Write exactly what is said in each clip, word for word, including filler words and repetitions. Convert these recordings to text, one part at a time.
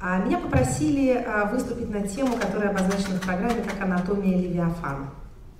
Меня попросили выступить на тему, которая обозначена в программе как «Анатомия Левиафана».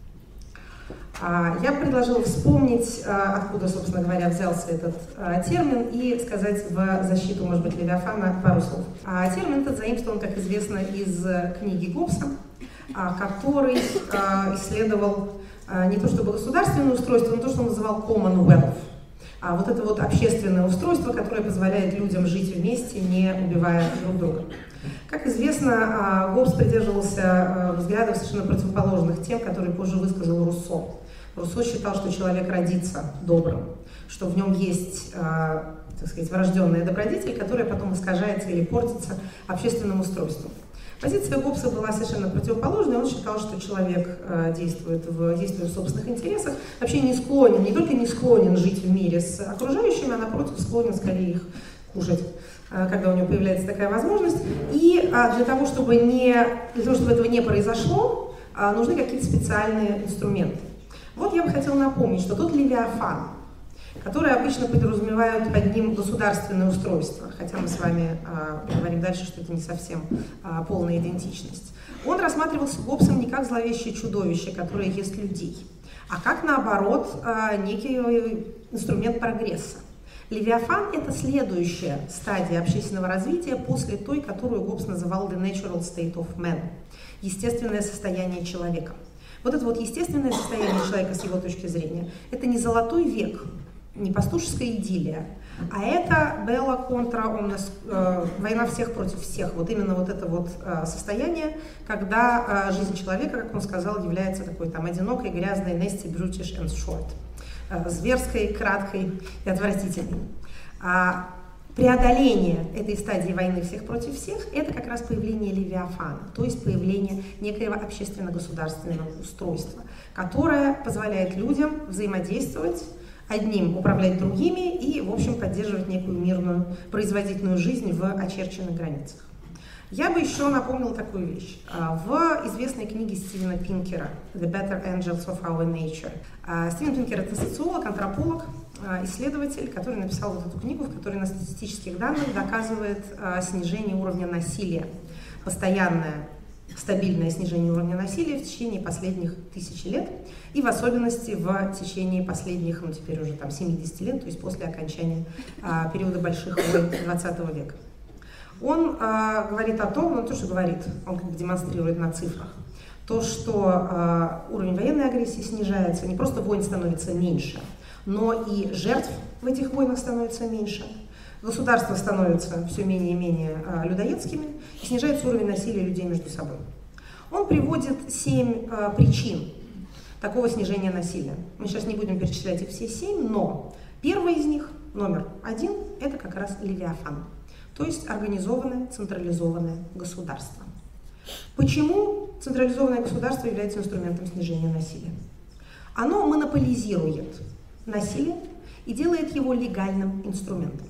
Я предложила вспомнить, откуда, собственно говоря, взялся этот термин, и сказать в защиту, может быть, Левиафана пару слов. Термин этот заимствован, как известно, из книги Гоббса, который исследовал не то чтобы государственное устройство, но то, что он называл Commonwealth. А вот это вот общественное устройство, которое позволяет людям жить вместе, не убивая друг друга. Как известно, Гоббс придерживался взглядов совершенно противоположных тем, которые позже высказал Руссо. Руссо считал, что человек родится добрым, что в нем есть, так сказать, врожденная добродетель, которая потом искажается или портится общественным устройством. Позиция Гоббса была совершенно противоположной. Он считал, что человек э, действует, в, действует в собственных интересах, вообще не склонен, не только не склонен жить в мире с окружающими, а напротив склонен скорее их кушать, э, когда у него появляется такая возможность. И э, для того, чтобы, не, для того, чтобы этого не произошло, э, нужны какие-то специальные инструменты. Вот я бы хотела напомнить, что тот Левиафан, которые обычно подразумевают под ним государственное устройство, хотя мы с вами а, говорим дальше, что это не совсем а, полная идентичность. Он рассматривался Гоббсом не как зловещее чудовище, которое ест людей, а как, наоборот, а, некий инструмент прогресса. Левиафан — это следующая стадия общественного развития после той, которую Гоббс называл the natural state of man, естественное состояние человека. Вот это вот естественное состояние человека с его точки зрения — это не золотой век, не пастушеская идиллия, а это белла контра омнес, э, война всех против всех. Вот именно вот это вот э, состояние, когда э, жизнь человека, как он сказал, является такой там одинокой, грязной, nasty, brutish and short, э, зверской, краткой и отвратительной. А преодоление этой стадии войны всех против всех — это как раз появление Левиафана, то есть появление некоего общественно-государственного устройства, которое позволяет людям взаимодействовать, одним управлять другими и, в общем, поддерживать некую мирную, производительную жизнь в очерченных границах. Я бы еще напомнила такую вещь. В известной книге Стивена Пинкера «The Better Angels of Our Nature» Стивен Пинкер — это социолог, антрополог, исследователь, который написал вот эту книгу, в которой на статистических данных доказывает снижение уровня насилия, постоянное стабильное снижение уровня насилия в течение последних тысячи лет, и в особенности в течение последних, ну теперь уже там семидесяти лет, то есть после окончания а, периода больших войн двадцатого века. Он а, говорит о том, ну то, что говорит, он как бы демонстрирует на цифрах, то, что а, уровень военной агрессии снижается, не просто войн становится меньше, но и жертв в этих войнах становится меньше. Государства становятся все менее и менее а, людоедскими, и снижается уровень насилия людей между собой. Он приводит семь а, причин такого снижения насилия. Мы сейчас не будем перечислять их все семь, но первый из них, номер один, это как раз Левиафан, то есть организованное, централизованное государство. Почему централизованное государство является инструментом снижения насилия? Оно монополизирует насилие и делает его легальным инструментом.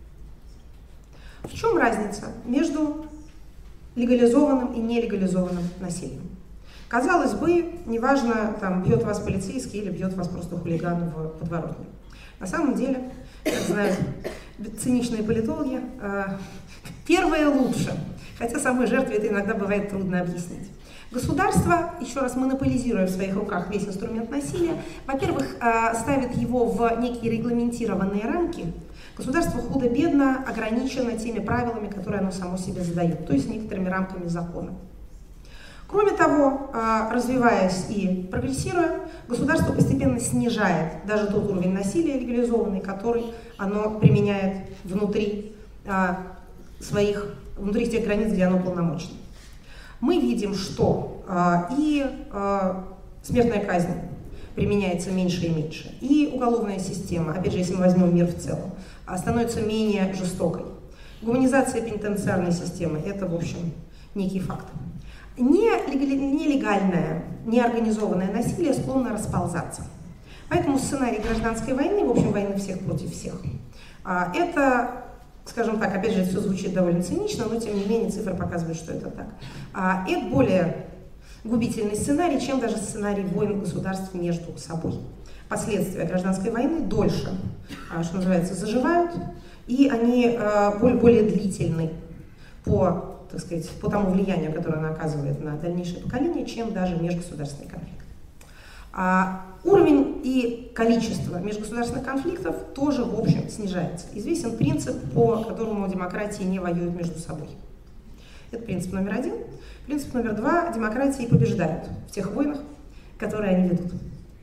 В чем разница между легализованным и нелегализованным насилием? Казалось бы, неважно, там, бьет вас полицейский или бьет вас просто хулиган в подворотне. На самом деле, как знают циничные политологи, первое лучше, хотя самой жертве это иногда бывает трудно объяснить. Государство, еще раз монополизируя в своих руках весь инструмент насилия, во-первых, ставит его в некие регламентированные рамки. Государство худо-бедно ограничено теми правилами, которые оно само себе задает, то есть некоторыми рамками закона. Кроме того, развиваясь и прогрессируя, государство постепенно снижает даже тот уровень насилия легализованный, который оно применяет внутри своих, внутри тех границ, где оно полномочно. Мы видим, что и смертная казнь применяется меньше и меньше, и уголовная система, опять же, если мы возьмем мир в целом, становится менее жестокой. Гуманизация пенитенциарной системы – это, в общем, некий факт. Нелегальное, неорганизованное насилие склонно расползаться. Поэтому сценарий гражданской войны, в общем, войны всех против всех, это, скажем так, опять же, это все звучит довольно цинично, но тем не менее цифры показывают, что это так. Это более губительный сценарий, чем даже сценарий войн государств между собой. Последствия гражданской войны дольше, что называется, заживают, и они более длительны. по, так сказать, по тому влиянию, которое она оказывает на дальнейшее поколение, чем даже межгосударственный конфликт. А уровень и количество межгосударственных конфликтов тоже, в общем, снижается. Известен принцип, по которому демократии не воюют между собой. Это принцип номер один. Принцип номер два. Демократии побеждают в тех войнах, которые они ведут.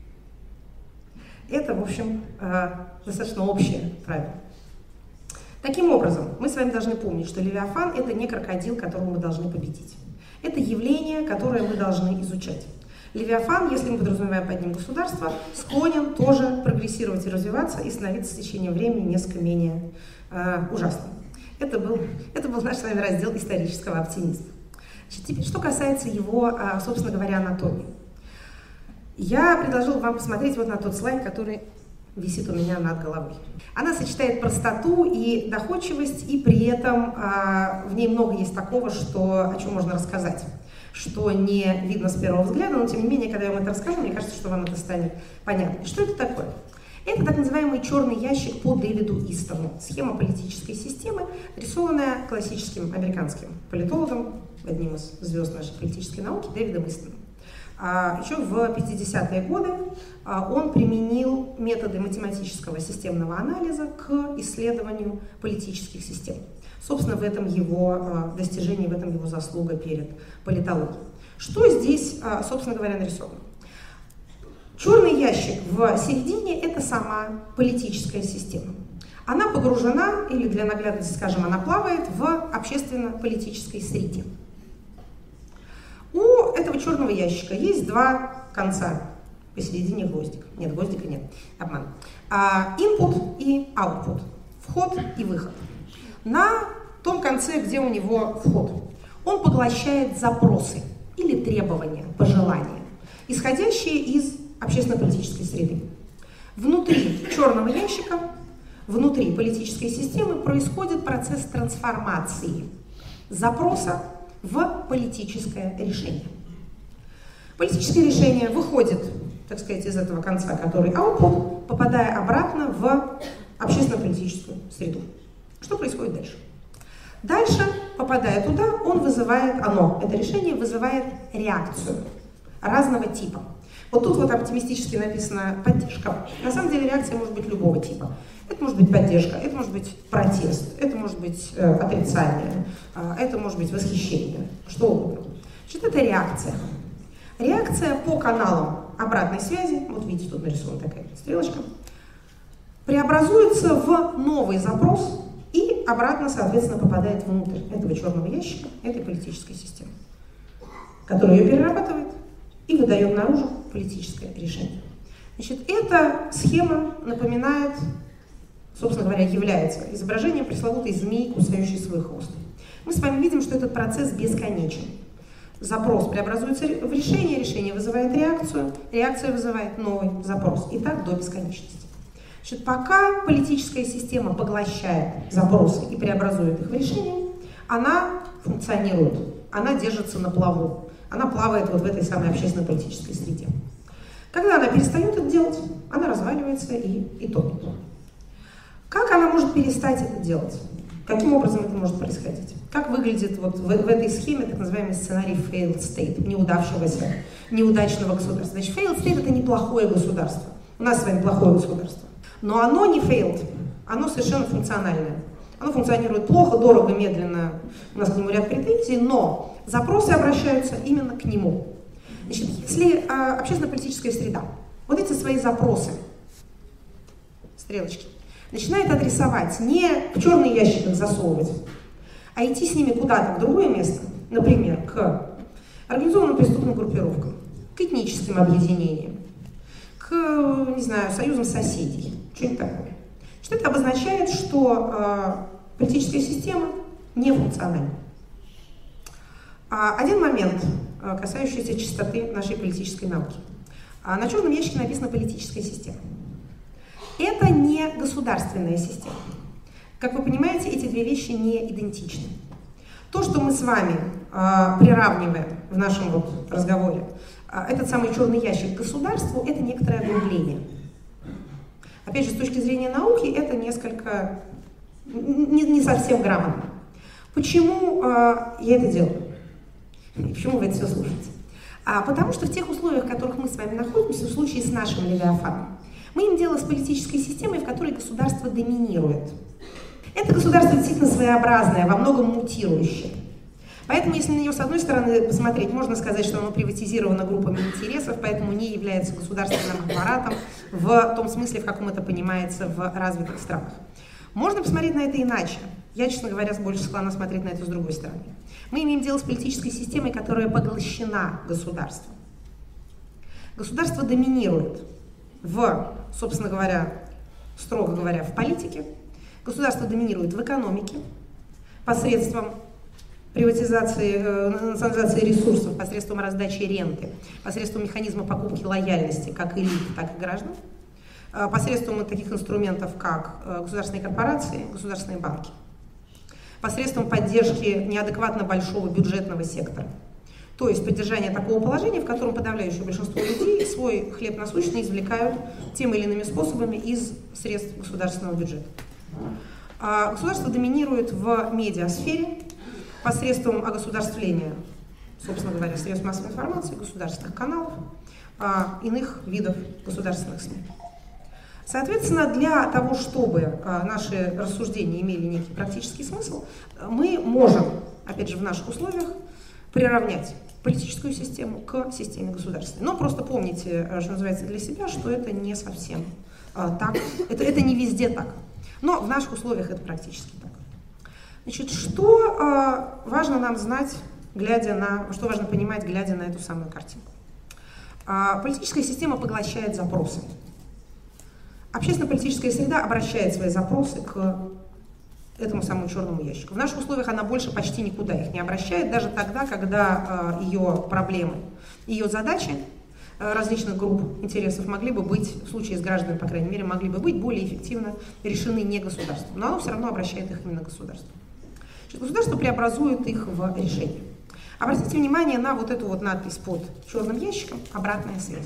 Это, в общем, достаточно общее правило. Таким образом, мы с вами должны помнить, что Левиафан — это не крокодил, которого мы должны победить. Это явление, которое мы должны изучать. Левиафан, если мы подразумеваем под ним государство, склонен тоже прогрессировать и развиваться и становиться с течением времени несколько менее э, ужасным. Это был, это был наш с вами раздел исторического оптимизма. Значит, теперь, что касается его, э, собственно говоря, анатомии. Я предложила вам посмотреть вот на тот слайд, который висит у меня над головой. Она сочетает простоту и доходчивость, и при этом э, в ней много есть такого, что, о чем можно рассказать, что не видно с первого взгляда, но тем не менее, когда я вам это расскажу, мне кажется, что вам это станет понятно. Что это такое? Это так называемый черный ящик по Дэвиду Истону. Схема политической системы, рисованная классическим американским политологом, одним из звезд нашей политической науки, Дэвидом Истоном. Еще в пятидесятые годы он применил методы математического системного анализа к исследованию политических систем. Собственно, в этом его достижение, в этом его заслуга перед политологией. Что здесь, собственно говоря, нарисовано? Черный ящик в середине – это сама политическая система. Она погружена, или для наглядности, скажем, она плавает в общественно-политической среде. У этого черного ящика есть два конца. Посередине гвоздик. Нет, гвоздика нет. Обман. Input и output. Вход и выход. На том конце, где у него вход, он поглощает запросы или требования, пожелания, исходящие из общественно-политической среды. Внутри черного ящика, внутри политической системы происходит процесс трансформации запроса в политическое решение. Политическое решение выходит, так сказать, из этого конца, который output, попадая обратно в общественно-политическую среду. Что происходит дальше? Дальше, попадая туда, он вызывает, оно, это решение вызывает реакцию разного типа. Вот тут вот оптимистически написано «поддержка». На самом деле реакция может быть любого типа. Это может быть поддержка, это может быть протест, это может быть э, отрицание, э, это может быть восхищение, что угодно. Значит, это реакция. Реакция по каналам обратной связи, вот видите, тут нарисована такая стрелочка, преобразуется в новый запрос и обратно, соответственно, попадает внутрь этого черного ящика, этой политической системы, которая ее перерабатывает и выдает наружу политическое решение. Значит, эта схема напоминает, собственно говоря, является изображением пресловутой змеи, кусающей свой хвост. Мы с вами видим, что этот процесс бесконечен. Запрос преобразуется в решение, решение вызывает реакцию, реакция вызывает новый запрос. И так до бесконечности. Значит, пока политическая система поглощает запросы и преобразует их в решение, она функционирует, она держится на плаву, она плавает вот в этой самой общественно-политической среде. Когда она перестает это делать, она разваливается и, и топит. Как она может перестать это делать? Каким образом это может происходить? Как выглядит вот в, в этой схеме так называемый сценарий failed state, неудавшегося, неудачного государства? Значит, failed state — это неплохое государство. У нас с вами плохое государство. Но оно не failed, оно совершенно функциональное. Оно функционирует плохо, дорого, медленно, у нас к нему ряд претензий, но запросы обращаются именно к нему. Значит, если а, общественно-политическая среда вот эти свои запросы, стрелочки, начинает адресовать, не в черный ящик их засовывать, а идти с ними куда-то в другое место, например, к организованным преступным группировкам, к этническим объединениям, к, не знаю, союзам соседей, что-нибудь такое. Что это обозначает, что э, политическая система не функциональна. А, один момент, э, касающийся чистоты нашей политической науки. А, на черном ящике написано «политическая система». Это не государственная система. Как вы понимаете, эти две вещи не идентичны. То, что мы с вами э, приравниваем в нашем вот разговоре, э, этот самый черный ящик к государству, это некоторое оглубление. Опять же, с точки зрения науки, это несколько не, не совсем грамотно. Почему э, я это делаю? И почему вы это все слушаете? А, потому что в тех условиях, в которых мы с вами находимся, в случае с нашим Левиафаном, мы имеем дело с политической системой, в которой государство доминирует. Это государство действительно своеобразное, во многом мутирующее. Поэтому, если на нее с одной стороны посмотреть, можно сказать, что оно приватизировано группами интересов, поэтому не является государственным аппаратом в том смысле, в каком это понимается в развитых странах. Можно посмотреть на это иначе. Я, честно говоря, больше склонна смотреть на это с другой стороны. Мы имеем дело с политической системой, которая поглощена государством. Государство доминирует в, собственно говоря, строго говоря, в политике. Государство доминирует в экономике посредством приватизации, национализации ресурсов, посредством раздачи ренты, посредством механизма покупки лояльности как элит, так и граждан, посредством таких инструментов, как государственные корпорации, государственные банки, посредством поддержки неадекватно большого бюджетного сектора. То есть поддержание такого положения, в котором подавляющее большинство людей свой хлеб насущный извлекают теми или иными способами из средств государственного бюджета. Государство доминирует в медиасфере посредством огосударствления, собственно говоря, средств массовой информации, государственных каналов, иных видов государственных СМИ. Соответственно, для того, чтобы наши рассуждения имели некий практический смысл, мы можем, опять же, в наших условиях приравнять политическую систему к системе государственной. Но просто помните, что называется, для себя, что это не совсем так, это, это не везде так. Но в наших условиях это практически так. Значит, что э, важно нам знать, глядя на, что важно понимать, глядя на эту самую картинку? Э, политическая система поглощает запросы. Общественно-политическая среда обращает свои запросы к этому самому черному ящику. В наших условиях она больше почти никуда их не обращает, даже тогда, когда э, ее проблемы, ее задачи э, различных групп интересов могли бы быть, в случае с гражданами, по крайней мере, могли бы быть более эффективно решены не государством. Но оно все равно обращает их именно государству. Государство преобразует их в решение. Обратите внимание на вот эту вот надпись под черным ящиком «Обратная связь».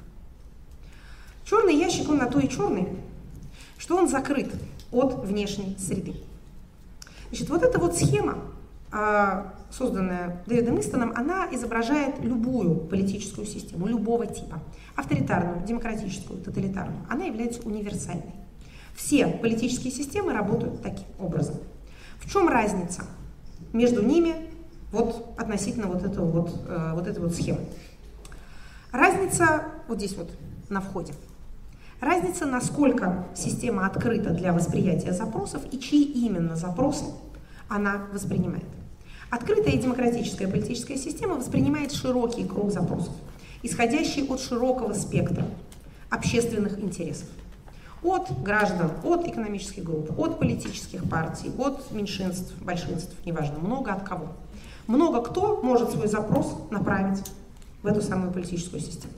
Черный ящик, он на то и черный, что он закрыт от внешней среды. Значит, вот эта вот схема, созданная Дэвидом Истоном, она изображает любую политическую систему, любого типа. Авторитарную, демократическую, тоталитарную. Она является универсальной. Все политические системы работают таким образом. В чем разница между ними вот, относительно вот, этого вот, э, вот этой вот схемы? Разница вот здесь вот на входе. Разница, насколько система открыта для восприятия запросов и чьи именно запросы она воспринимает. Открытая и демократическая политическая система воспринимает широкий круг запросов, исходящий от широкого спектра общественных интересов. От граждан, от экономических групп, от политических партий, от меньшинств, большинств, неважно, много от кого. Много кто может свой запрос направить в эту самую политическую систему.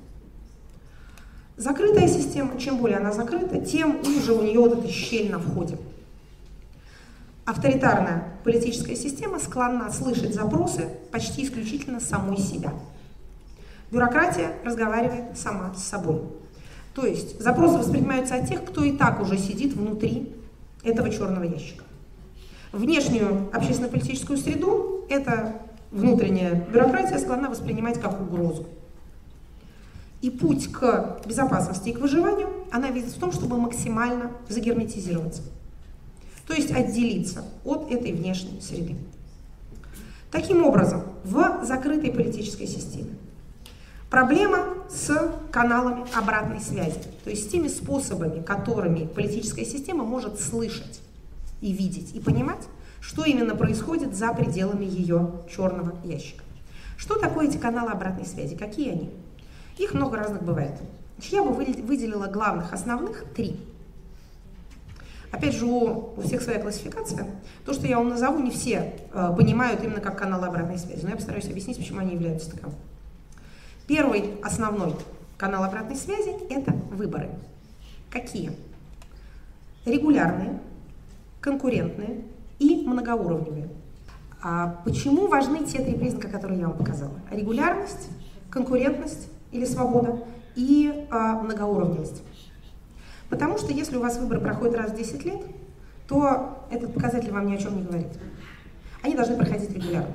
Закрытая система, чем более она закрыта, тем уже у нее вот эта щель на входе. Авторитарная политическая система склонна слышать запросы почти исключительно самой себя. Бюрократия разговаривает сама с собой. То есть запросы воспринимаются от тех, кто и так уже сидит внутри этого черного ящика. Внешнюю общественно-политическую среду эта внутренняя бюрократия склонна воспринимать как угрозу. И путь к безопасности и к выживанию она видит в том, чтобы максимально загерметизироваться. То есть отделиться от этой внешней среды. Таким образом, в закрытой политической системе проблема с каналами обратной связи, то есть с теми способами, которыми политическая система может слышать и видеть, и понимать, что именно происходит за пределами ее черного ящика. Что такое эти каналы обратной связи? Какие они? Их много разных бывает. Я бы выделила главных, основных три. Опять же, у, у всех своя классификация. То, что я вам назову, не все э, понимают именно как каналы обратной связи, но я постараюсь объяснить, почему они являются таковыми. Первый основной канал обратной связи – это выборы. Какие? Регулярные, конкурентные и многоуровневые. А почему важны те три признака, которые я вам показала? Регулярность, конкурентность или свобода и а, многоуровневость. Потому что если у вас выборы проходят раз в десять лет, то этот показатель вам ни о чем не говорит. они должны проходить регулярно.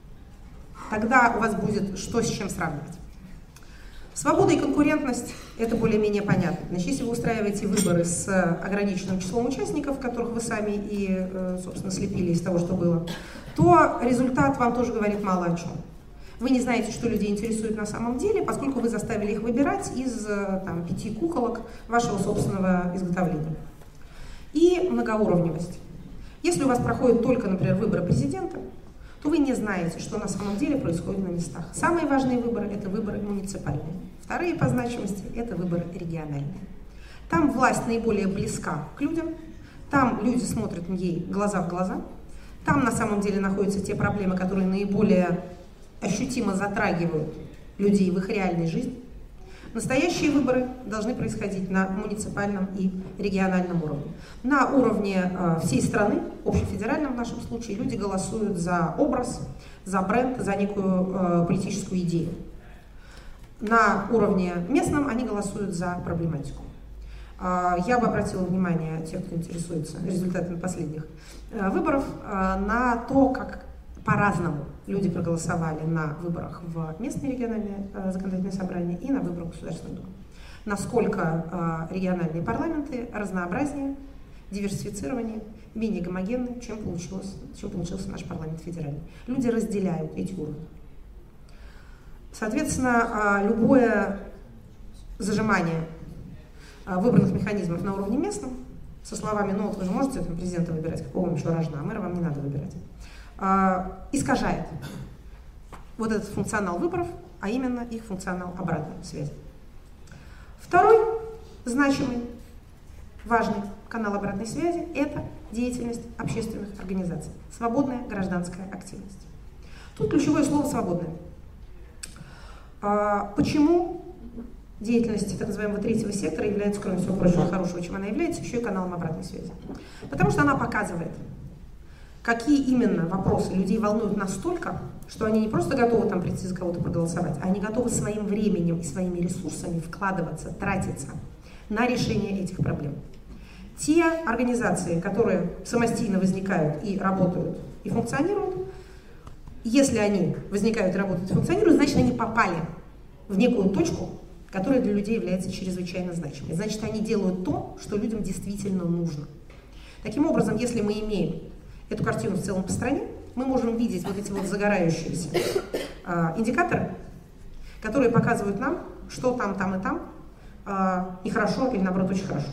Тогда у вас будет что с чем сравнивать. Свобода и конкурентность – это более-менее понятно. Значит, если вы устраиваете выборы с ограниченным числом участников, которых вы сами и, собственно, слепили из того, что было, то результат вам тоже говорит мало о чем. Вы не знаете, что людей интересует на самом деле, поскольку вы заставили их выбирать из там, пяти куколок вашего собственного изготовления. И многоуровневость. Если у вас проходят только, например, выборы президента, то вы не знаете, что на самом деле происходит на местах. Самые важные выборы – это выборы муниципальные. Вторые по значимости – это выборы региональные. Там власть наиболее близка к людям, там люди смотрят ей глаза в глаза, там на самом деле находятся те проблемы, которые наиболее ощутимо затрагивают людей в их реальной жизни. Настоящие выборы должны происходить на муниципальном и региональном уровне. На уровне э, всей страны, общефедеральном в нашем случае, люди голосуют за образ, за бренд, за некую э, политическую идею. На уровне местном они голосуют за проблематику. Э, я бы обратила внимание тех, кто интересуется результатами последних э, выборов, э, на то, как по-разному люди проголосовали на выборах в местные региональные э, законодательные собрания и на выборах в Государственную Думу. Насколько э, региональные парламенты разнообразнее, диверсифицированнее, менее гомогенны, чем, получилось, чем получился наш парламент федеральный. Люди разделяют эти уровни. Соответственно, э, любое зажимание э, выбранных механизмов на уровне местном со словами «ну вот вы же можете там, президента выбирать, какого вам еще рожна, а мэра вам не надо выбирать», искажает вот этот функционал выборов, а именно их функционал обратной связи. Второй значимый, важный канал обратной связи – это деятельность общественных организаций, свободная гражданская активность. Тут ключевое слово «свободная». Почему деятельность так называемого третьего сектора является, кроме всего прочего хорошего, чем она является, еще и каналом обратной связи? Потому что она показывает, какие именно вопросы людей волнуют настолько, что они не просто готовы там прийти за кого-то проголосовать, а они готовы своим временем и своими ресурсами вкладываться, тратиться на решение этих проблем. Те организации, которые самостоятельно возникают и работают, и функционируют, если они возникают и работают и функционируют, значит, они попали в некую точку, которая для людей является чрезвычайно значимой. Значит, они делают то, что людям действительно нужно. Таким образом, если мы имеем эту картину в целом по стране, мы можем видеть вот эти вот загорающиеся э, индикаторы, которые показывают нам, что там, там и там э, нехорошо или, наоборот, очень хорошо.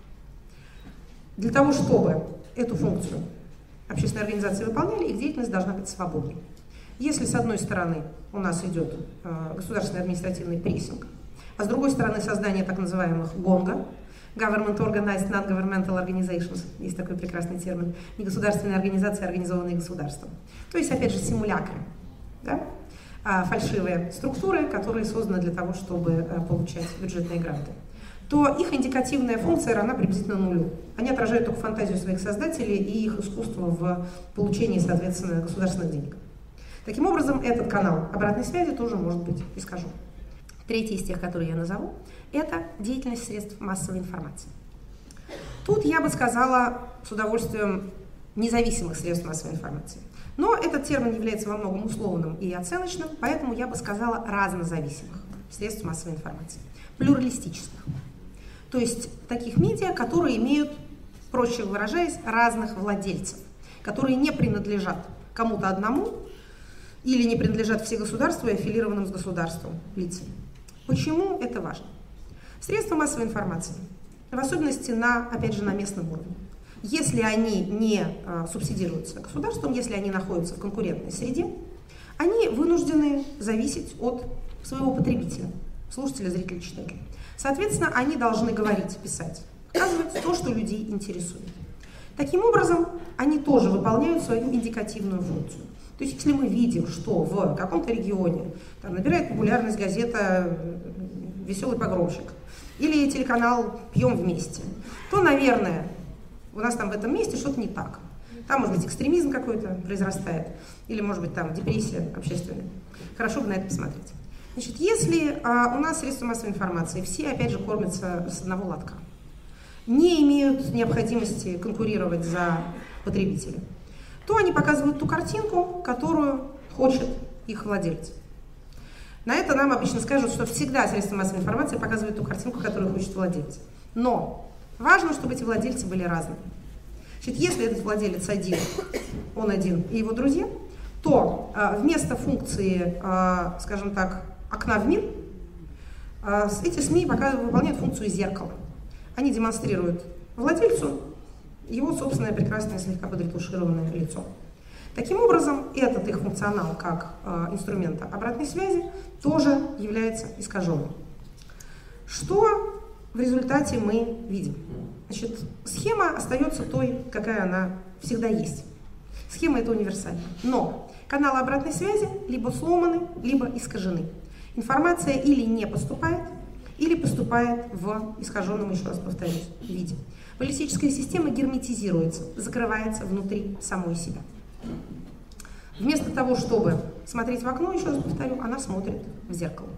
Для того, чтобы эту функцию общественные организации выполняли, их деятельность должна быть свободной. Если, с одной стороны, у нас идет э, государственный административный прессинг, а с другой стороны, создание так называемых ГОНГа, Government Organized Non-Governmental Organizations, есть такой прекрасный термин, негосударственные организации, организованные государством. То есть, опять же, симулякры, да? а, фальшивые структуры, которые созданы для того, чтобы а, получать бюджетные гранты, то их индикативная функция равна приблизительно нулю. Они отражают только фантазию своих создателей и их искусство в получении, соответственно, государственных денег. Таким образом, этот канал обратной связи тоже может быть искажен. Третий из тех, которые я назову, это деятельность средств массовой информации. Тут я бы сказала с удовольствием независимых средств массовой информации. Но этот термин является во многом условным и оценочным, поэтому я бы сказала разнозависимых средств массовой информации, плюралистических. То есть таких медиа, которые имеют, проще выражаясь, разных владельцев, которые не принадлежат кому-то одному или не принадлежат все государству и аффилированным с государством лицам. Почему это важно? Средства массовой информации, в особенности на, опять же, на местном уровне, если они не а, субсидируются государством, если они находятся в конкурентной среде, они вынуждены зависеть от своего потребителя, слушателя, зрителя, читателя. Соответственно, они должны говорить, писать, показывать то, что людей интересует. Таким образом, они тоже выполняют свою индикативную функцию. То есть, если мы видим, что в каком-то регионе там, набирает популярность газета «Веселый погромщик» или телеканал «Пьем вместе», то, наверное, у нас там в этом месте что-то не так. Там, может быть, экстремизм какой-то произрастает, или, может быть, там депрессия общественная. Хорошо бы на это посмотреть. Значит, если а, у нас средства массовой информации все, опять же, кормятся с одного лотка, не имеют необходимости конкурировать за потребителя, то они показывают ту картинку, которую хочет их владелец. На это нам обычно скажут, что всегда средства массовой информации показывают ту картинку, которую хочет владелец. Но важно, чтобы эти владельцы были разными. Значит, если этот владелец один, он один и его друзья, то э, вместо функции, э, скажем так, окна в мир, э, эти СМИ пока выполняют функцию зеркала. Они демонстрируют владельцу его собственное прекрасное, слегка подретушированное лицо. Таким образом, этот их функционал как э, инструмента обратной связи тоже является искаженным. Что в результате мы видим? Значит, схема остается той, какая она всегда есть. Схема это универсальна. Но каналы обратной связи либо сломаны, либо искажены. Информация или не поступает, или поступает в искаженном, еще раз повторюсь, виде. Политическая система герметизируется, закрывается внутри самой себя. Вместо того, чтобы смотреть в окно, еще раз повторю, она смотрит в зеркало.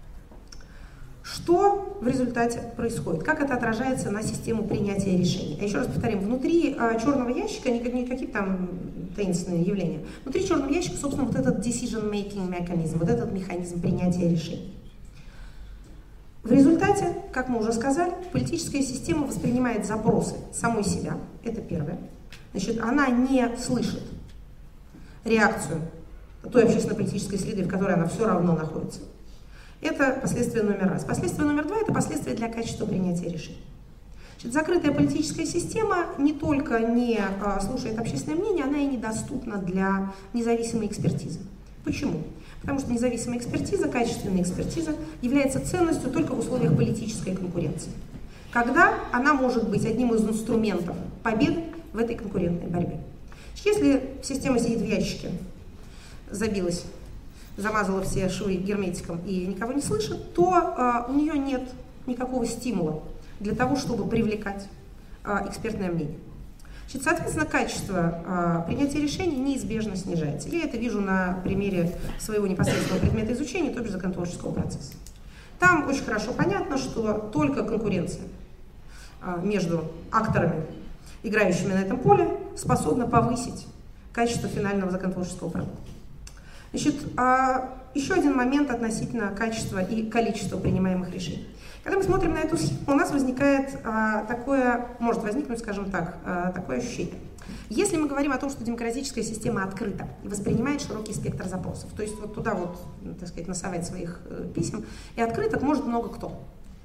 Что в результате происходит? Как это отражается на систему принятия решений? А еще раз повторим, внутри а, черного ящика не, не какие-то там таинственные явления. Внутри черного ящика, собственно, вот этот decision-making mechanism, вот этот механизм принятия решений. В результате, как мы уже сказали, политическая система воспринимает запросы самой себя, это первое. Значит, она не слышит реакцию той общественно-политической среды, в которой она все равно находится. Это последствие номер раз. Последствие номер два – это последствия для качества принятия решений. Значит, закрытая политическая система не только не а, слушает общественное мнение, она и недоступна для независимой экспертизы. Почему? Потому что независимая экспертиза, качественная экспертиза является ценностью только в условиях политической конкуренции. Когда она может быть одним из инструментов победы в этой конкурентной борьбе. Если система сидит в ящике, забилась, замазала все швы герметиком и никого не слышит, то э, у нее нет никакого стимула для того, чтобы привлекать э, экспертное мнение. Значит, соответственно, качество э, принятия решений неизбежно снижается. Я это вижу на примере своего непосредственного предмета изучения, то бишь законотворческого процесса. Там очень хорошо понятно, что только конкуренция э, между акторами, играющими на этом поле, способна повысить качество финального законотворческого продукта. Значит, еще один момент относительно качества и количества принимаемых решений. Когда мы смотрим на эту схему, у нас возникает такое, может возникнуть, скажем так, такое ощущение. Если мы говорим о том, что демократическая система открыта и воспринимает широкий спектр запросов, то есть вот туда вот, так сказать, насовать своих писем, и открыток может много кто.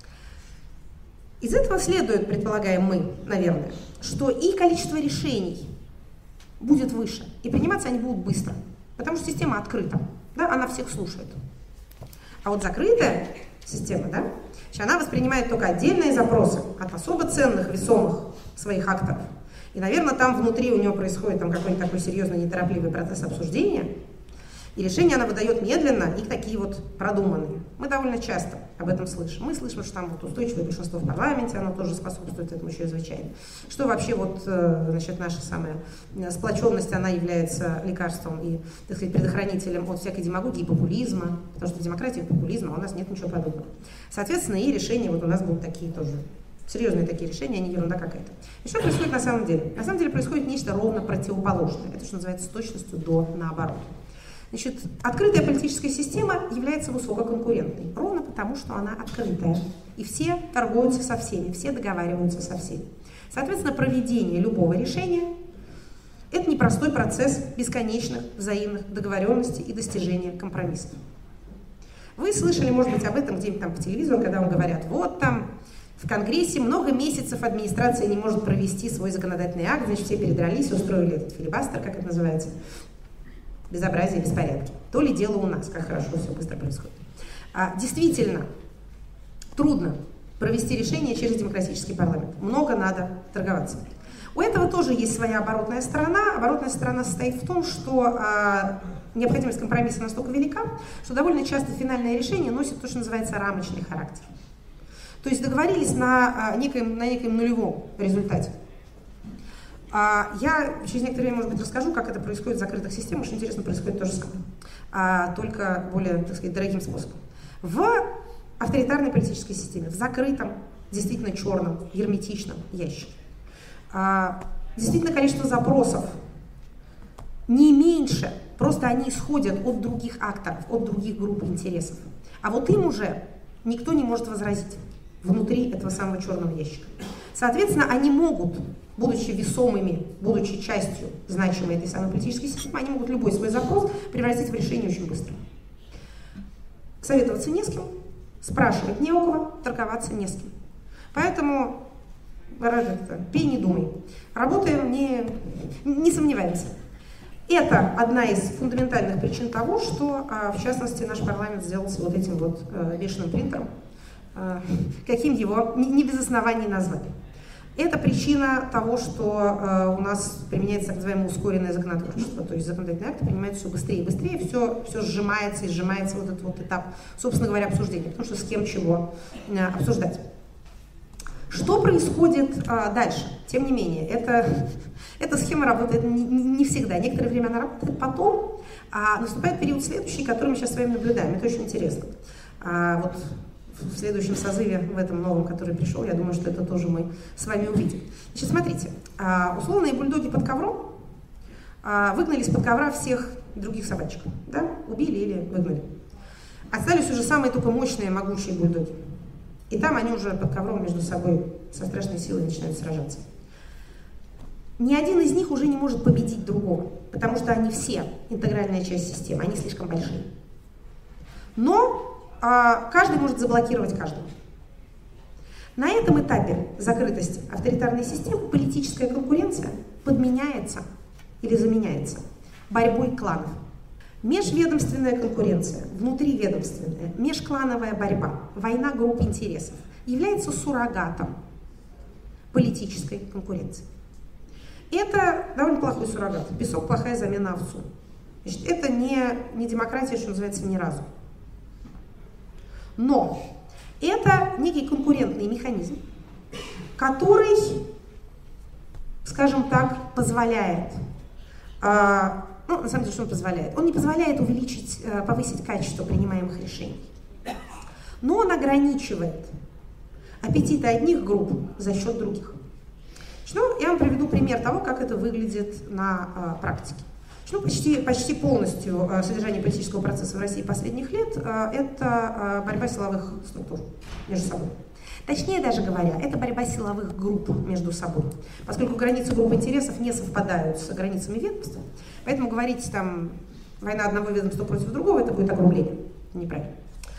Из этого следует, предполагаем мы, наверное, что и количество решений будет выше, и приниматься они будут быстро, потому что система открыта, да, она всех слушает. А вот закрытая система, да, она воспринимает только отдельные запросы от особо ценных, весомых своих акторов. И, наверное, там внутри у нее происходит там какой-нибудь такой серьезный, неторопливый процесс обсуждения, и решения она выдает медленно и такие вот продуманные. Мы довольно часто об этом слышим. Мы слышим, что там вот устойчивое большинство в парламенте, оно тоже способствует этому чрезвычайно. Что вообще вот, значит, наша самая сплоченность, она является лекарством и, так сказать, предохранителем от всякой демагогии и популизма, потому что демократии и популизма у нас нет ничего подобного. Соответственно, и решения вот у нас будут такие тоже. Серьезные такие решения, а не ерунда какая-то. И что происходит на самом деле? На самом деле происходит нечто ровно противоположное. Это, что называется, с точностью до наоборот. Значит, открытая политическая система является высококонкурентной, ровно потому, что она открытая. И все торгуются со всеми, все договариваются со всеми. Соответственно, проведение любого решения – это непростой процесс бесконечных взаимных договоренностей и достижения компромиссов. Вы слышали, может быть, об этом где-нибудь там по телевизору, когда вам говорят, вот там в Конгрессе много месяцев администрация не может провести свой законодательный акт, значит, все передрались, устроили этот филибастер, как это называется. Безобразие, беспорядки. То ли дело у нас, как хорошо все быстро происходит. А, действительно, трудно провести решение через демократический парламент. Много надо торговаться. У этого тоже есть своя оборотная сторона. Оборотная сторона состоит в том, что а, необходимость компромисса настолько велика, что довольно часто финальное решение носит то, что называется рамочный характер. То есть договорились на, а, некоем, на некоем нулевом результате. Я через некоторое время, может быть, расскажу, как это происходит в закрытых системах, что интересно, происходит то же самое, только более, так сказать, дорогим способом. В авторитарной политической системе, в закрытом, действительно черном, герметичном ящике, действительно количество запросов не меньше, просто они исходят от других акторов, от других групп интересов. А вот им уже никто не может возразить внутри этого самого черного ящика. Соответственно, они могут, будучи весомыми, будучи частью значимой этой самой политической системы, они могут любой свой запрос превратить в решение очень быстро. Советоваться не с кем, спрашивать не у кого, торговаться не с кем. Поэтому, пей, не думай. Работаем, не, не сомневаемся. Это одна из фундаментальных причин того, что, в частности, наш парламент сделался вот этим вот бешеным принтером, каким его не без оснований назвали. Это причина того, что у нас применяется так называемое ускоренное законотворчество, то есть законодательные акты принимаются все быстрее и быстрее, все, все сжимается и сжимается вот этот вот этап, собственно говоря, обсуждения, потому что с кем чего обсуждать. Что происходит а, дальше? Тем не менее, это, эта схема работает не, не всегда. Некоторое время она работает, потом а, наступает период следующий, который мы сейчас с вами наблюдаем. Это очень интересно. А, вот в следующем созыве, в этом новом, который пришел, я думаю, что это тоже мы с вами увидим. Значит, смотрите, а, условные бульдоги под ковром а, выгнали из-под ковра всех других собачек. Да? Убили или выгнали. Остались уже самые только мощные, могучие бульдоги. И там они уже под ковром между собой со страшной силой начинают сражаться. Ни один из них уже не может победить другого, потому что они все интегральная часть системы, они слишком большие. Но а, каждый может заблокировать каждого. На этом этапе закрытости авторитарной системы политическая конкуренция подменяется или заменяется борьбой кланов. Межведомственная конкуренция, внутриведомственная, межклановая борьба, война групп интересов является суррогатом политической конкуренции. Это довольно плохой суррогат. Песок – плохая замена овцу. Значит, это не, не демократия, что называется, ни разу. Но это некий конкурентный механизм, который, скажем так, позволяет... А, Ну, на самом деле, что он позволяет? Он не позволяет увеличить, повысить качество принимаемых решений. Но он ограничивает аппетиты одних групп за счет других. Ну, я вам приведу пример того, как это выглядит на а, практике. Ну, почти, почти полностью а, содержание политического процесса в России последних лет а, это а, борьба силовых структур между собой. Точнее даже говоря, это борьба силовых групп между собой, поскольку границы групп интересов не совпадают с границами ведомства, поэтому говорить там война одного ведомства против другого, это будет огрубление, неправильно.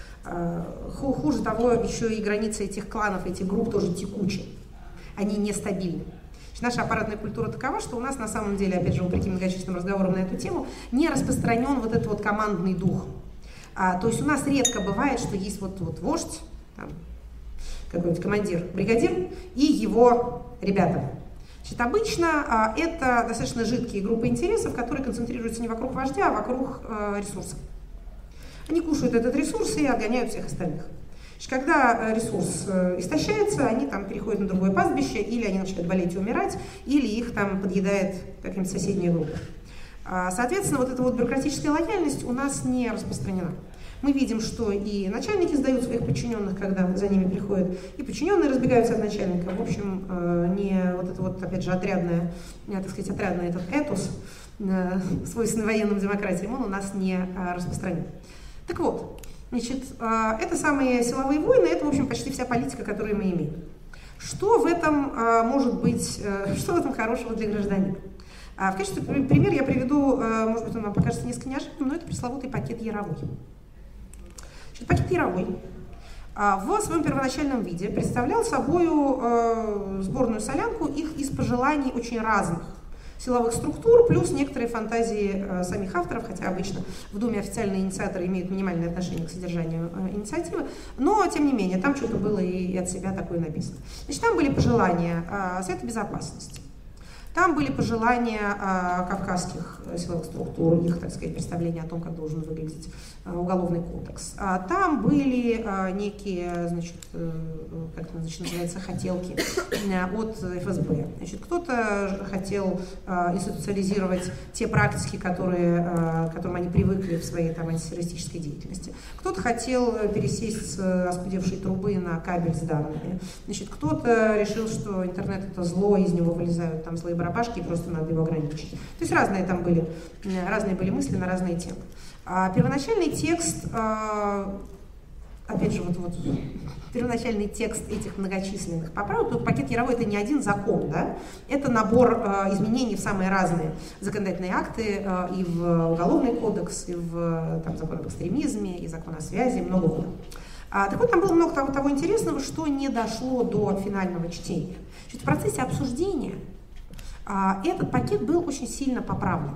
Хуже того, еще и границы этих кланов, этих групп тоже текучие, они нестабильны. Наша аппаратная культура такова, что у нас на самом деле, опять же, вопреки многочисленным разговорам на эту тему, не распространен вот этот вот командный дух. А, то есть у нас редко бывает, что есть вот, вот вождь, там, какой-нибудь командир, бригадир и его ребята. Значит, обычно а, это достаточно жидкие группы интересов, которые концентрируются не вокруг вождя, а вокруг а, ресурса. Они кушают этот ресурс и отгоняют всех остальных. Значит, когда ресурс а, истощается, они там переходят на другое пастбище, или они начинают болеть и умирать, или их там подъедает какая-нибудь соседняя группа. А, соответственно, вот эта вот бюрократическая лояльность у нас не распространена. Мы видим, что и начальники сдают своих подчиненных, когда за ними приходят, и подчиненные разбегаются от начальника. В общем, не вот это вот, опять же, отрядное, так сказать, отрядный этот этос, свойственный военным демократиям, он у нас не распространен. Так вот, значит, это самые силовые войны, это, в общем, почти вся политика, которую мы имеем. Что в этом может быть, что в этом хорошего для гражданина? В качестве примера я приведу, может быть, он вам покажется несколько неожиданным, но это пресловутый пакет Яровой. Пакет Яровой в своем первоначальном виде представлял собой сборную солянку их из пожеланий очень разных силовых структур, плюс некоторые фантазии самих авторов, хотя обычно в Думе официальные инициаторы имеют минимальное отношение к содержанию инициативы, но, тем не менее, там что-то было и от себя такое написано. Значит, там были пожелания Совета Безопасности. Там были пожелания э, кавказских силовых структур, их, так сказать, представления о том, как должен выглядеть э, уголовный кодекс. А там были э, некие, значит, э, как это значит, называется, хотелки э, от эф эс бэ. Значит, кто-то хотел э, институциализировать те практики, которые, э, к которым они привыкли в своей там, антитеррористической деятельности. Кто-то хотел пересесть с оскудевшей трубы на кабель с данными. Значит, кто-то решил, что интернет — это зло, из него вылезают там злые барабашки, и просто надо его ограничить. То есть разные там были, разные были мысли на разные темы. А первоначальный текст, опять же, вот, вот первоначальный текст этих многочисленных поправок, тут пакет Яровой — это не один закон, да? Это набор э, изменений в самые разные законодательные акты, э, и в Уголовный кодекс, и в там, закон об экстремизме, и закон о связи, много куда. А, так вот, там было много того, того интересного, что не дошло до финального чтения. Значит, в процессе обсуждения а, этот пакет был очень сильно поправлен.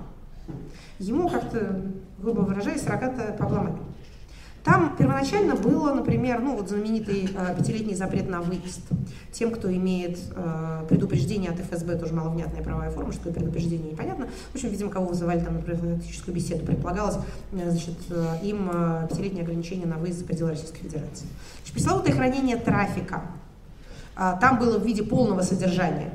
Ему как-то, грубо выражаясь, рогато побломали. Там первоначально было, например, ну вот знаменитый э, пятилетний запрет на выезд. Тем, кто имеет э, предупреждение от эф эс бэ, тоже маловнятная правовая форма, что такое предупреждение, непонятно. В общем, видимо, кого вызывали там, например, на фактическую беседу, предполагалось, э, значит, э, им э, пятилетнее ограничение на выезд за пределы Российской Федерации. Значит, пресловутое хранение трафика. Э, там было в виде полного содержания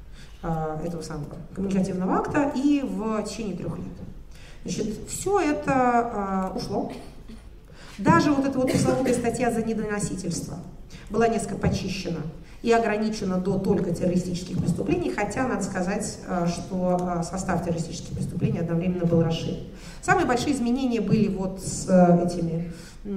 э, этого самого коммуникативного акта и в течение трех лет. Значит, все это э, ушло. Даже вот эта вот пресловутая статья за недоносительство была несколько почищена и ограничена до только террористических преступлений, хотя надо сказать, что состав террористических преступлений одновременно был расширен. Самые большие изменения были вот с этими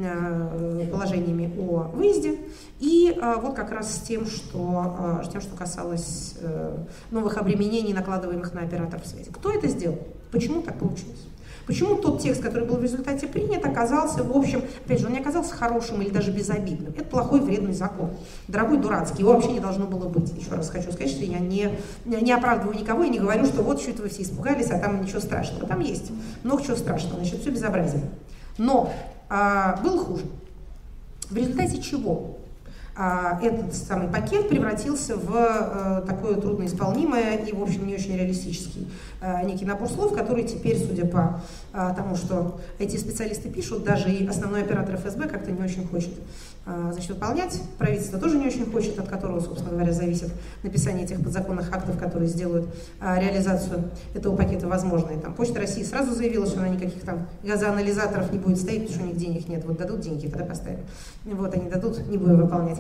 положениями о выезде и вот как раз с тем, что, с тем, что касалось новых обременений, накладываемых на операторов связи. Кто это сделал? Почему так получилось? Почему тот текст, который был в результате принят, оказался, в общем, опять же, он не оказался хорошим или даже безобидным. Это плохой, вредный закон. Дорогой, дурацкий. Его вообще не должно было быть. Еще раз хочу сказать, что я не, не оправдываю никого и не говорю, что вот что-то вы все испугались, а там ничего страшного. Там есть много чего страшного, значит, все безобразие. Но а, было хуже. В результате чего? Этот самый пакет превратился в э, такое трудноисполнимое и, в общем, не очень реалистический э, некий набор слов, который теперь, судя по э, тому, что эти специалисты пишут, даже и основной оператор эф эс бэ как-то не очень хочет э, значит, выполнять. Правительство тоже не очень хочет, от которого, собственно говоря, зависит написание этих подзаконных актов, которые сделают э, реализацию этого пакета возможной. Там, Почта России сразу заявила, что она никаких там газоанализаторов не будет ставить, потому что у них денег нет. Вот дадут деньги, тогда поставим. Вот они дадут, не будем выполнять.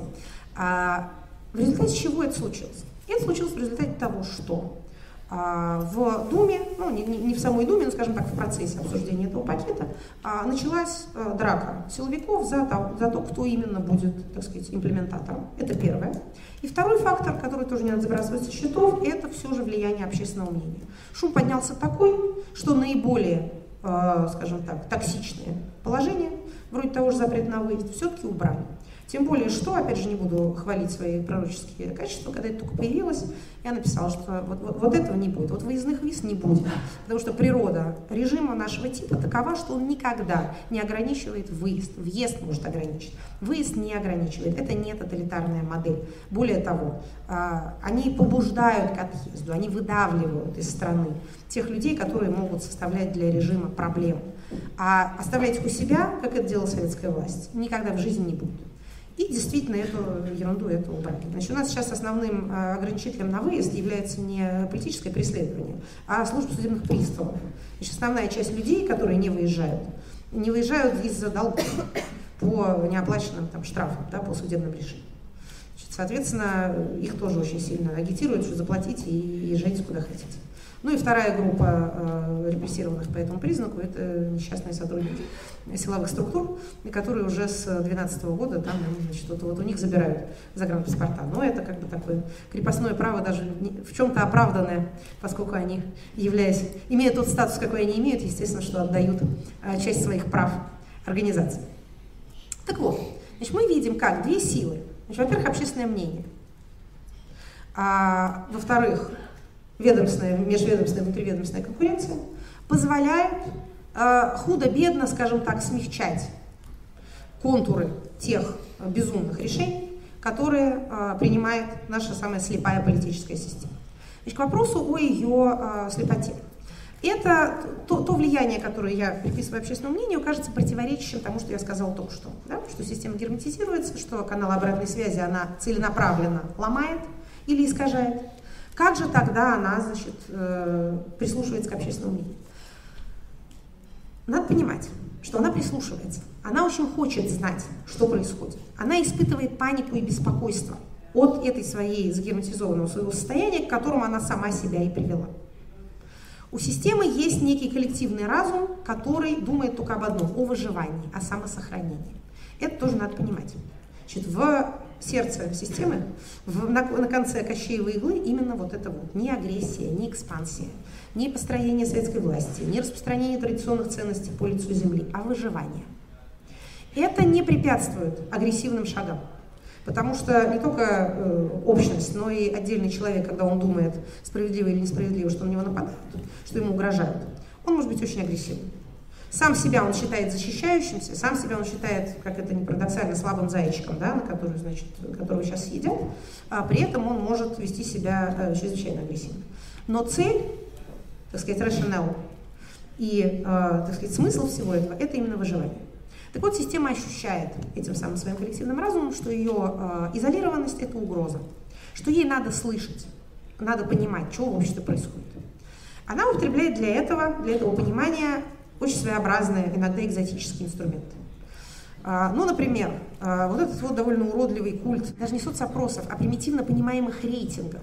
А в результате чего это случилось? Это случилось в результате того, что а, в Думе, ну не, не в самой Думе, но, скажем так, в процессе обсуждения этого пакета а, началась а, драка силовиков за то, за то, кто именно будет, так сказать, имплементатором. Это первое. И второй фактор, который тоже не надо забрасывать со счетов, это все же влияние общественного мнения. Шум поднялся такой, что наиболее, а, скажем так, токсичные положения, вроде того же запрета на выезд, все-таки убрали. Тем более, что, опять же, не буду хвалить свои пророческие качества, когда это только появилось, я написала, что вот, вот, вот этого не будет, вот выездных виз не будет, потому что природа режима нашего типа такова, что он никогда не ограничивает выезд, въезд может ограничить, выезд не ограничивает, это не тоталитарная модель. Более того, они побуждают к отъезду, они выдавливают из страны тех людей, которые могут составлять для режима проблему. А оставлять их у себя, как это делала советская власть, никогда в жизни не будет. И действительно эту ерунду эту убрали. Значит, у нас сейчас основным э, ограничителем на выезд является не политическое преследование, а служба судебных приставов. Значит, основная часть людей, которые не выезжают, не выезжают из-за долгов по неоплаченным там, штрафам, да, по судебным решениям. Значит, соответственно, их тоже очень сильно агитируют, что заплатите и езжайте куда хотите. Ну и вторая группа э, репрессированных по этому признаку – это несчастные сотрудники силовых структур, которые уже с две тысячи двенадцатого года там, значит, вот, вот у них забирают загранпаспорта. Но это как бы такое крепостное право, даже в чем-то оправданное, поскольку они, являясь, имея тот статус, какой они имеют, естественно, что отдают э, часть своих прав организации. Так вот, значит, мы видим, как две силы. Значит, во-первых, общественное мнение. А, во-вторых, ведомственная, межведомственная, внутриведомственная конкуренция позволяет э, худо-бедно, скажем так, смягчать контуры тех э, безумных решений, которые э, принимает наша самая слепая политическая система. Значит, к вопросу о ее э, слепоте. Это то, то влияние, которое я приписываю общественному мнению, кажется противоречащим тому, что я сказала только что. Да? Что система герметизируется, что канал обратной связи она целенаправленно ломает или искажает. Как же тогда она, значит, э, прислушивается к общественному мнению? Надо понимать, что она прислушивается. Она очень хочет знать, что происходит. Она испытывает панику и беспокойство. от этой своей загерметизованного своего состояния, к которому она сама себя и привела. У системы есть некий коллективный разум, который думает только об одном, о выживании, о самосохранении. Это тоже надо понимать. Значит, в сердце системы, в, на, на конце Кощеевой иглы именно вот это вот. Ни агрессия, ни экспансия, ни построение советской власти, ни распространение традиционных ценностей по лицу земли, а выживание. Это не препятствует агрессивным шагам. Потому что не только э, общность, но и отдельный человек, когда он думает, справедливо или несправедливо, что на него нападают, что ему угрожают, он может быть очень агрессивным. Сам себя он считает защищающимся, сам себя он считает, как это ни парадоксально, слабым зайчиком, да, на который, значит, которого сейчас съедят, а при этом он может вести себя э, чрезвычайно агрессивно. Но цель, так сказать, rationale и, э, так сказать, смысл всего этого – это именно выживание. Так вот, система ощущает этим самым своим коллективным разумом, что ее э, изолированность – это угроза, что ей надо слышать, надо понимать, что в обществе происходит. Она употребляет для этого, для этого понимания очень своеобразные, иногда экзотические инструменты. Э, ну, например, э, вот этот вот довольно уродливый культ, даже не соцопросов, а примитивно понимаемых рейтингов.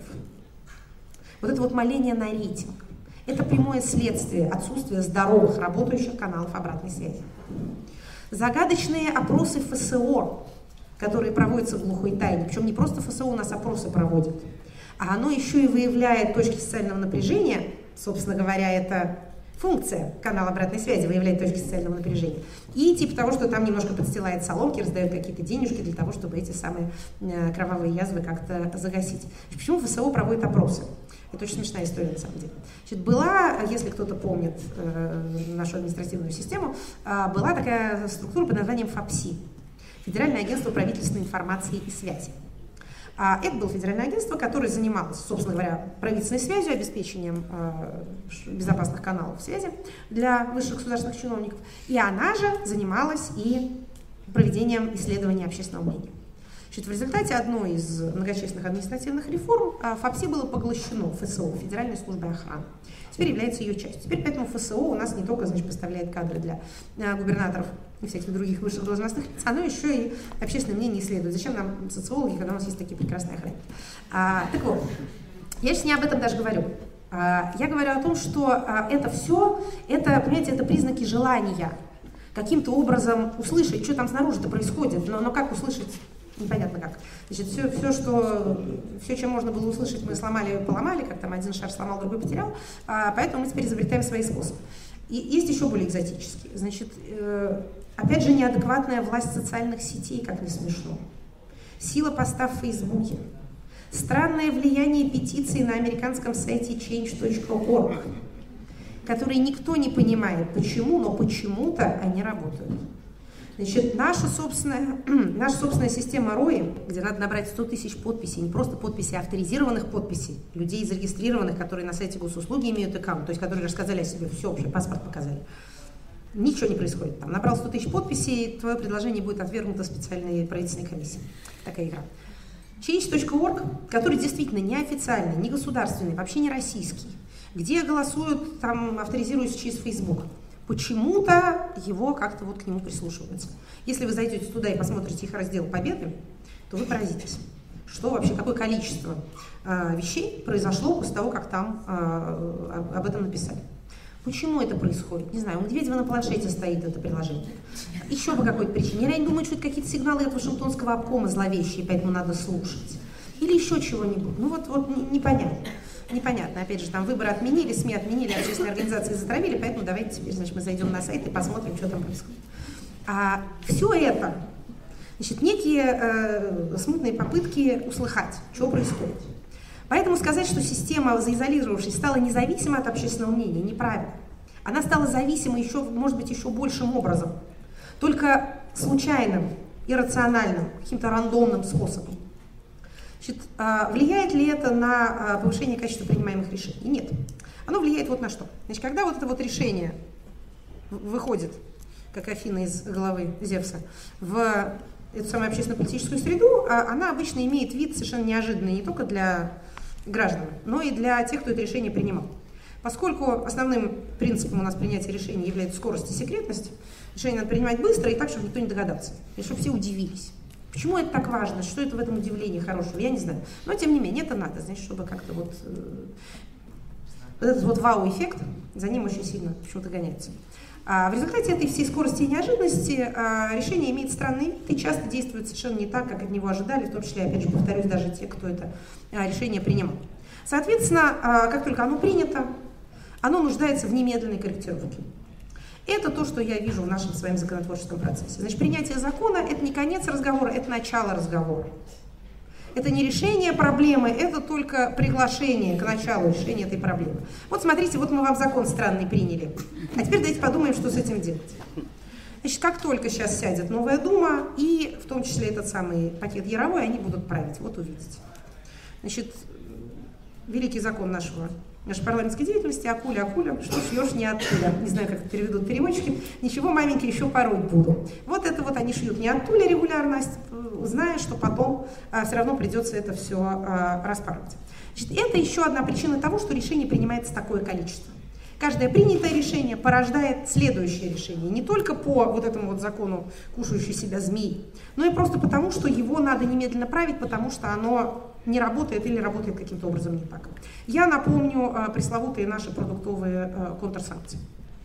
Вот это вот моление на рейтинг – это прямое следствие отсутствия здоровых, работающих каналов обратной связи. Загадочные опросы ФСО, которые проводятся в глухой тайне, причем не просто ФСО у нас опросы проводят, а оно еще и выявляет точки социального напряжения, собственно говоря, это функция канала обратной связи, выявляет точки социального напряжения, и типа того, что там немножко подстилает соломки, раздает какие-то денежки для того, чтобы эти самые э, кровавые язвы как-то загасить. Почему ФСО проводит опросы? Это очень смешная история, на самом деле. Значит, была, если кто-то помнит э, нашу административную систему, э, была такая структура под названием ФАПСИ, Федеральное агентство правительственной информации и связи. А это было федеральное агентство, которое занималось, собственно говоря, правительственной связью, обеспечением э, безопасных каналов связи для высших государственных чиновников. И она же занималась и проведением исследования общественного мнения. Значит, в результате одной из многочисленных административных реформ ФАПСИ было поглощено ФСО, Федеральной службой охраны. Теперь является ее частью. Теперь поэтому ФСО у нас не только, значит, поставляет кадры для губернаторов и всяких других высших должностных лиц, оно еще и общественное мнение исследует. Зачем нам социологи, когда у нас есть такие прекрасные охранники? А, так вот, я сейчас не об этом даже говорю. А, я говорю о том, что а, это все, это, понимаете, это признаки желания каким-то образом услышать, что там снаружи-то происходит, но, но как услышать? Непонятно как. Значит, все, все, что, все, чем можно было услышать, мы сломали, поломали, как там один шар сломал, другой потерял, а, поэтому мы теперь изобретаем свои способы. И есть еще более экзотические. Значит, э, опять же, неадекватная власть социальных сетей, как не смешно. Сила поста в Фейсбуке. Странное влияние петиции на американском сайте чейндж точка орг, которые никто не понимает, почему, но почему-то они работают. Значит, наша собственная, наша собственная система РОИ, где надо набрать сто тысяч подписей, не просто подписей, а авторизированных подписей, людей зарегистрированных, которые на сайте госуслуги имеют аккаунт, то есть которые рассказали о себе, все, вообще паспорт показали. Ничего не происходит. Там набрал сто тысяч подписей, твое предложение будет отвергнуто специальной правительственной комиссией. Такая игра. чейндж точка орг, который действительно не официальный, не государственный, вообще не российский, где голосуют, там, авторизируясь через Facebook. Почему-то его как-то вот к нему прислушиваются. Если вы зайдете туда и посмотрите их раздел «Победы», то вы поразитесь, что вообще, какое количество э, вещей произошло после того, как там э, об этом написали. Почему это происходит? Не знаю, у Медведева на планшете стоит это приложение. Еще по какой-то причине. Я не думаю, что это какие-то сигналы от Вашингтонского обкома зловещие, поэтому надо слушать. Или еще чего-нибудь. Ну вот, вот непонятно. Непонятно. Опять же, там выборы отменили, СМИ отменили, общественные организации затравили, поэтому давайте теперь, значит, мы зайдем на сайт и посмотрим, что там происходит. А все это, значит, некие э, смутные попытки услыхать, что происходит. Поэтому сказать, что система, заизолировавшись, стала независима от общественного мнения, неправильно. Она стала зависима еще, может быть, еще большим образом, только случайным, иррациональным, каким-то рандомным способом. Значит, влияет ли это на повышение качества принимаемых решений? Нет. Оно влияет вот на что. Значит, когда вот это вот решение выходит, как Афина из головы Зевса, в эту самую общественно-политическую среду, она обычно имеет вид совершенно неожиданный не только для граждан, но и для тех, кто это решение принимал. Поскольку основным принципом у нас принятия решений является скорость и секретность, решение надо принимать быстро и так, чтобы никто не догадался, и чтобы все удивились. Почему это так важно? Что это в этом удивлении хорошего? Я не знаю. Но тем не менее, это надо, значит, чтобы как-то вот, вот этот вот вау-эффект, за ним очень сильно почему-то гоняется. А в результате этой всей скорости и неожиданности а, решение имеет странный вид и часто действует совершенно не так, как от него ожидали, в том числе, опять же, повторюсь, даже те, кто это а, решение принимал. Соответственно, а, как только оно принято, оно нуждается в немедленной корректировке. Это то, что я вижу в нашем с вами законотворческом процессе. Значит, принятие закона – это не конец разговора, это начало разговора. Это не решение проблемы, это только приглашение к началу решения этой проблемы. Вот смотрите, вот мы вам закон странный приняли. А теперь давайте подумаем, что с этим делать. Значит, как только сейчас сядет новая дума, и в том числе этот самый пакет Яровой, они будут править. Вот увидите. Значит, великий закон нашего нашей парламентской деятельности, акуля, акуля, что шьешь не оттуда. Не знаю, как это переведут переводчики. Ничего, маменьки, еще пороть буду. Вот это вот они шьют не оттуда регулярность, зная, что потом а, все равно придется это все а, распарывать. Значит, это еще одна причина того, что решение принимается такое количество. Каждое принятое решение порождает следующее решение. Не только по вот этому вот закону кушающей себя змеи, но и просто потому, что его надо немедленно править, потому что оно не работает или работает каким-то образом не так. Я напомню э, пресловутые наши продуктовые э, контрсанкции.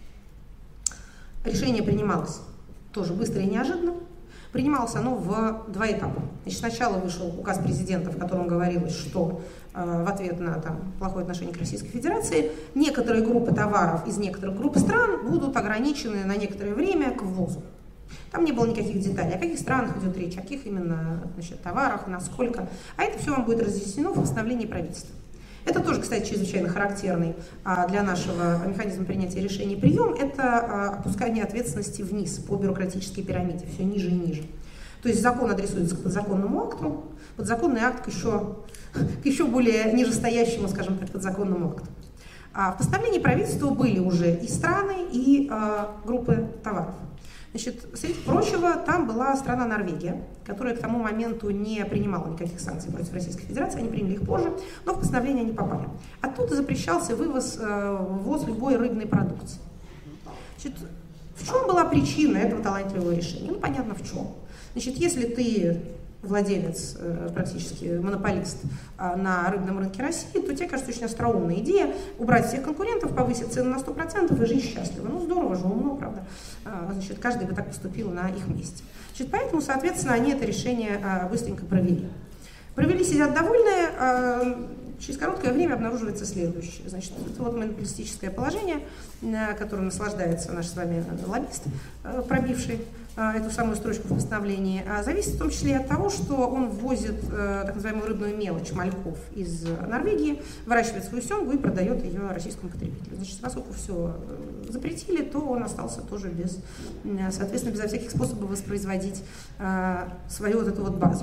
Решение принималось тоже быстро и неожиданно. Принималось оно в два этапа. Значит, сначала вышел указ президента, в котором говорилось, что э, в ответ на там, плохое отношение к Российской Федерации некоторые группы товаров из некоторых групп стран будут ограничены на некоторое время к ввозу. Там не было никаких деталей, о каких странах идет речь, о каких именно значит, товарах, насколько. А это все вам будет разъяснено в постановлении правительства. Это тоже, кстати, чрезвычайно характерный а, для нашего механизма принятия решений прием. Это а, опускание ответственности вниз по бюрократической пирамиде, все ниже и ниже. То есть закон адресуется к подзаконному акту, подзаконный акт к еще, к еще более нижестоящему, скажем так, подзаконному акту. А в постановлении правительства были уже и страны, и а, группы товаров. Значит, среди прочего, там была страна Норвегия, которая к тому моменту не принимала никаких санкций против Российской Федерации, они приняли их позже, но в постановление они попали. Оттуда запрещался вывоз, ввоз любой рыбной продукции. Значит, в чем была причина этого талантливого решения? Ну, понятно, в чем. Значит, если ты владелец, практически монополист на рыбном рынке России, то тебе кажется очень остроумная идея убрать всех конкурентов, повысить цену на сто процентов и жить счастливо. Ну, здорово же, умно, правда. Значит, каждый бы так поступил на их месте. Значит, поэтому, соответственно, они это решение быстренько провели. Провели, сидят довольные. Через короткое время обнаруживается следующее. Значит, это вот монополистическое положение, которым наслаждается наш с вами лоббист, пробивший эту самую строчку в постановлении, зависит в том числе и от того, что он ввозит так называемую рыбную мелочь, мальков, из Норвегии, выращивает свою семгу и продает ее российскому потребителю. Значит, поскольку все запретили, то он остался тоже без, соответственно, безо всяких способов воспроизводить свою вот эту вот базу.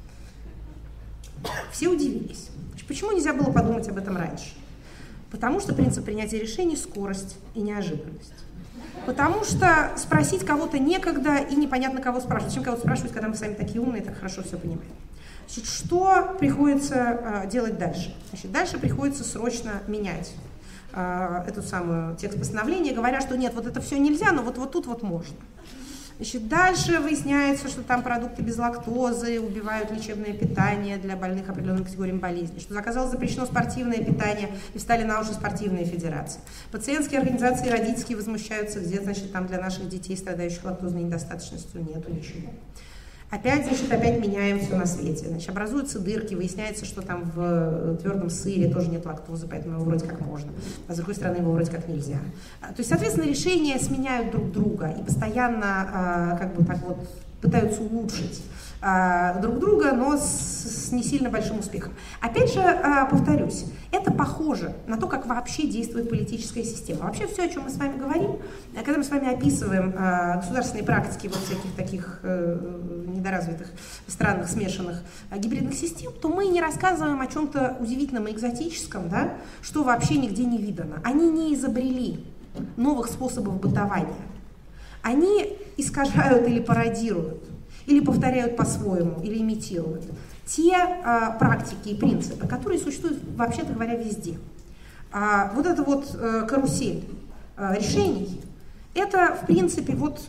Все удивились. Почему нельзя было подумать об этом раньше? Потому что принцип принятия решений – скорость и неожиданность. Потому что спросить кого-то некогда и непонятно кого спрашивать. Зачем кого-то спрашивать, когда мы сами такие умные, так хорошо все понимаем. Значит, что приходится э, делать дальше? Значит, дальше приходится срочно менять э, эту самую текст постановления, говоря, что нет, вот это все нельзя, но вот, вот тут вот можно. Значит, дальше выясняется, что там продукты без лактозы убивают лечебное питание для больных определенных категорий болезней, что оказалось запрещено спортивное питание и встали на уши спортивные федерации. Пациентские организации родительские возмущаются, где, значит, там для наших детей, страдающих лактозной недостаточностью, нету ничего. Опять, значит, опять меняем все на свете. Значит, образуются дырки, выясняется, что там в твердом сыре тоже нет лактозы, поэтому его вроде как можно, а с другой стороны его вроде как нельзя. То есть, соответственно, решения сменяют друг друга и постоянно как бы так вот пытаются улучшить друг друга, но с, с не сильно большим успехом. Опять же, повторюсь, это похоже на то, как вообще действует политическая система. Вообще все, о чем мы с вами говорим, когда мы с вами описываем государственные практики вот всяких таких недоразвитых, странных, смешанных гибридных систем, то мы не рассказываем о чем-то удивительном и экзотическом, да, что вообще нигде не видано. Они не изобрели новых способов бытования. Они искажают или пародируют, или повторяют по-своему, или имитируют те а, практики и принципы, которые существуют, вообще-то говоря, везде. А, вот эта вот а, карусель а, решений, это, в принципе, вот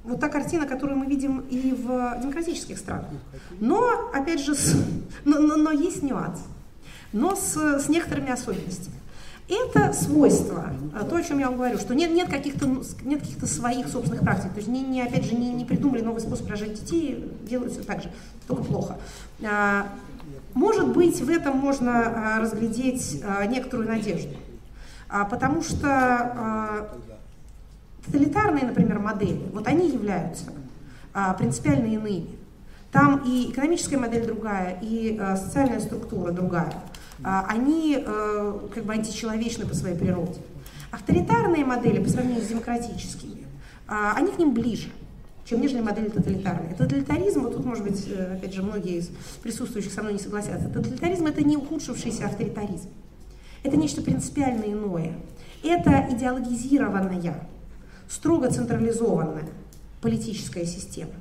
вот та картина, которую мы видим и в демократических странах. Но, опять же, с, но, но, но есть нюанс, но с, с некоторыми особенностями. Это свойство, то, о чем я вам говорю, что нет, нет каких-то нет каких-то своих собственных практик. То есть, не, не, опять же, не, не придумали новый способ рожать детей, делают все так же, только плохо. Может быть, в этом можно разглядеть некоторую надежду, потому что тоталитарные, например, модели, вот они являются принципиально иными. Там и экономическая модель другая, и социальная структура другая. Они как бы античеловечны по своей природе. Авторитарные модели по сравнению с демократическими, они к ним ближе, чем нежели модели тоталитарные. Тоталитаризм, вот тут, может быть, опять же, многие из присутствующих со мной не согласятся, тоталитаризм — это не ухудшившийся авторитаризм. Это нечто принципиально иное. Это идеологизированная, строго централизованная политическая система,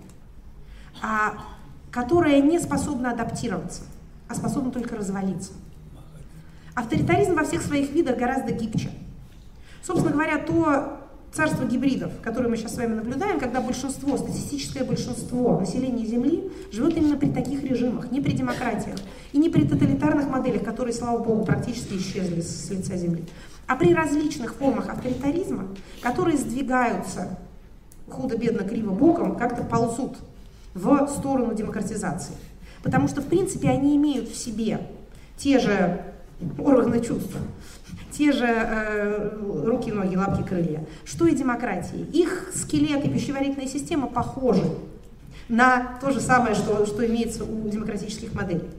которая не способна адаптироваться, а способна только развалиться. Авторитаризм во всех своих видах гораздо гибче. Собственно говоря, то царство гибридов, которое мы сейчас с вами наблюдаем, когда большинство, статистическое большинство населения Земли живет именно при таких режимах, не при демократиях и не при тоталитарных моделях, которые, слава богу, практически исчезли с лица Земли, а при различных формах авторитаризма, которые сдвигаются худо-бедно, криво боком, как-то ползут в сторону демократизации. Потому что, в принципе, они имеют в себе те же органы чувств, те же э, руки, ноги, лапки, крылья, что и демократии. Их скелет и пищеварительная система похожи на то же самое, что, что имеется у демократических моделей.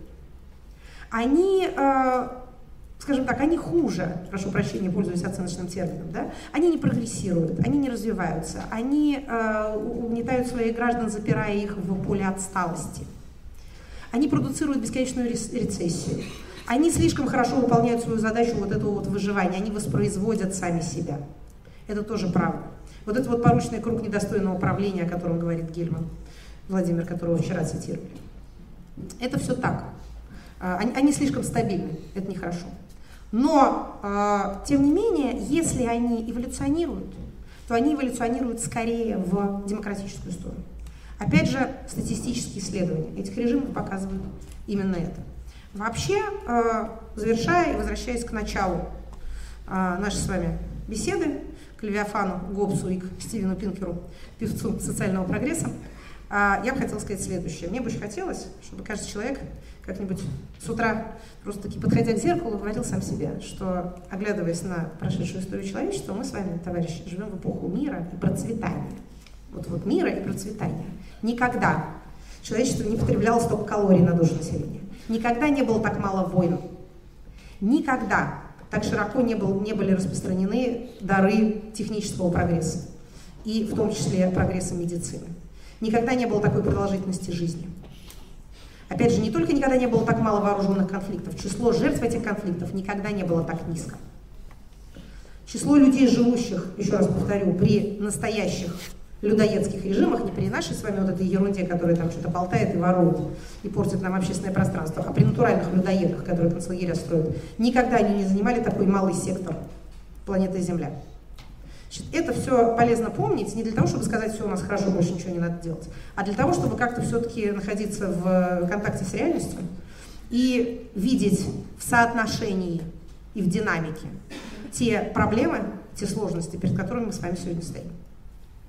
Они, э, скажем так, они хуже, прошу прощения, пользуясь оценочным термином, да? Они не прогрессируют, они не развиваются, они э, угнетают своих граждан, запирая их в поле отсталости. Они продуцируют бесконечную рецессию. Они слишком хорошо выполняют свою задачу вот этого вот выживания, они воспроизводят сами себя. Это тоже правда. Вот этот вот порочный круг недостойного управления, о котором говорит Гельман, Владимир, которого вчера цитировали. Это все так. Они, они слишком стабильны, это нехорошо. Но, тем не менее, если они эволюционируют, то они эволюционируют скорее в демократическую сторону. Опять же, статистические исследования этих режимов показывают именно это. Вообще, завершая и возвращаясь к началу нашей с вами беседы, к Левиафану, Гоббсу и к Стивену Пинкеру, певцу социального прогресса, я бы хотела сказать следующее. Мне бы очень хотелось, чтобы каждый человек как-нибудь с утра, просто-таки подходя к зеркалу, говорил сам себе, что, оглядываясь на прошедшую историю человечества, мы с вами, товарищи, живем в эпоху мира и процветания. Вот, вот мира и процветания. Никогда человечество не потребляло столько калорий на душу населения. Никогда не было так мало войн. Никогда так широко не, был, не были распространены дары технического прогресса. И в том числе прогресса медицины. Никогда не было такой продолжительности жизни. Опять же, не только никогда не было так мало вооруженных конфликтов, число жертв этих конфликтов никогда не было так низко. Число людей, живущих, еще раз повторю, при настоящих людоедских режимах, не при нашей с вами вот этой ерунде, которая там что-то болтает и ворует, и портит нам общественное пространство, а при натуральных людоедах, которые концлагеря строят, никогда они не занимали такой малый сектор планеты Земля. Значит, это все полезно помнить не для того, чтобы сказать, все у нас хорошо, больше ничего не надо делать, а для того, чтобы как-то все-таки находиться в контакте с реальностью и видеть в соотношении и в динамике те проблемы, те сложности, перед которыми мы с вами сегодня стоим.